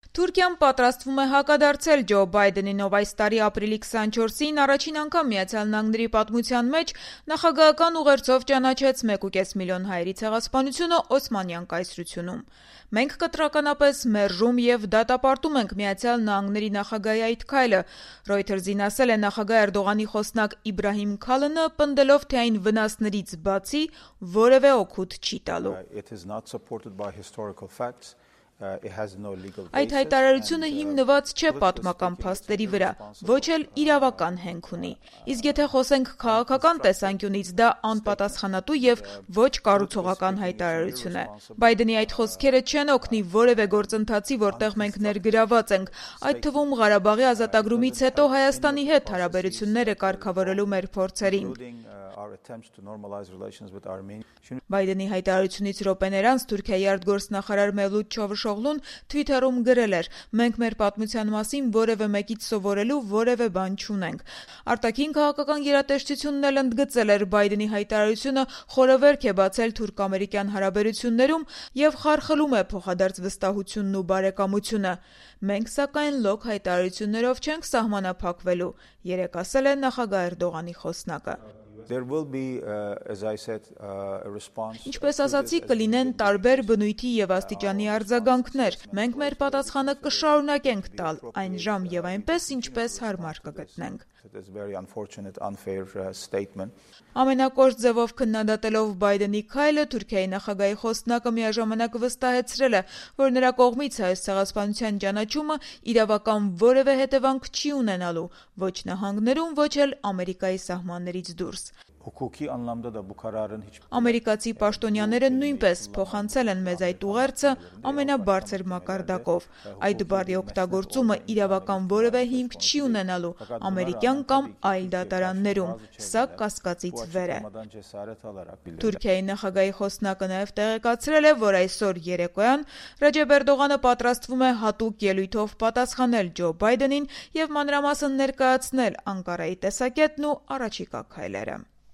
Թուրքիան պատրաստվում է հակադարձել Ջո Բայդենին, ով այս տարի ապրիլի 24-ին առաջին անգամ Միացյալ Նահանգների պատմության մեջ նախագահական ուղերձով ճանաչեց 1,5 միլիոն հայերի ցեղասպանությունը Օսմանյան կայսրությունում։ Մենք կտրականապես մերժում եւ դատապարտում ենք Միացյալ Նահանգների նախագահի այդ քայլը, Reuters-ին ասել է նախագահ Էրդողանի խոսնակ Իբրահիմ Քալանը, պնդելով, թե այն վնասներից բացի որևէ օգուտ չի տալու։ Այդ հայտարարությունը հիմնված չէ պատմական փաստերի վրա, ոչ էլ իրավական հենք ունի։ Իսկ եթե խոսենք քաղաքական տեսանկյունից, դա անպատասխանատու եւ ոչ կառուցողական հայտարարություն է։ Բայդենի այդ խոսքերը չեն օգնի որևէ գործընթացի, որտեղ մենք ներգրաված ենք, այդ թվում Ղարաբաղի ազատագրումից հետո Հայաստանի հետ հարաբերությունները կարգավորելու մեր փորձերին։ Բայդենի հայտարարությունից րոպեներ անց Թուրքիայի արտգործնախարար Մևլութ Չավուշօղլուն Twitter-ում գրել էր. «Մենք մեր պատմության մասին որևէ մեկից սովորելու որևէ բան չունենք»։ Արտաքին քաղաքական գերատեսչությունն էլ ընդգծել էր Բայդենի հայտարարությունը խորովերք է բացել թուրք-ամերիկյան հարաբերություններում եւ խարխլում է փոխադարձ վստահությունն ու բարեկամությունը։ Մենք սակայն լոկ հայտարարություններով չենք սահմանափակվելու, երեկ ասել է նախագահ Էրդողանի խոսնակը։ Ինչպես ասացի, կլինեն տարբեր բնույթի եւ աստիճանի արձագանքներ։ Մենք մեր պատասխանը կշարունակենք տալ այն ժամ եւ այնպես, ինչպես հարմար կգտնենք։ Ամենակոշտ ձևով քննադատելով Բայդենի քայլը, Թուրքիայի նախագահի խոսնակը միաժամանակ վստահեցրել է, որ նրա կողմից այս ցեղասպանության ճանաչումը իրավական որևէ հետևանք չի ունենալու ոչ նահանգներում, ոչ էլ Ամերիկայի սահմաններից դուրս։ Ամերիկացի պաշտոնյաները նույնպես փոխանցել են մեզ այդ ուղերձը ամենաբարձր մակարդակով։ Այդ բառի օգտագործումը իրավական որևէ հիմք չի ունենալու ամերիկյան կամ այլ դատարաններում, սա կասկածից վեր է։ Թուրքիայի նախագահի խոսնակը նաև տեղեկացրել է, որ այսօր երեկոյան Ռեջեփ Էրդողանը պատրաստվում է հատուկ ելույթով պատասխանել Ջո Բայդենին եւ մանրամասն ներկայացնել Անկարայի տեսակետն ու առաջիկա քայլերը։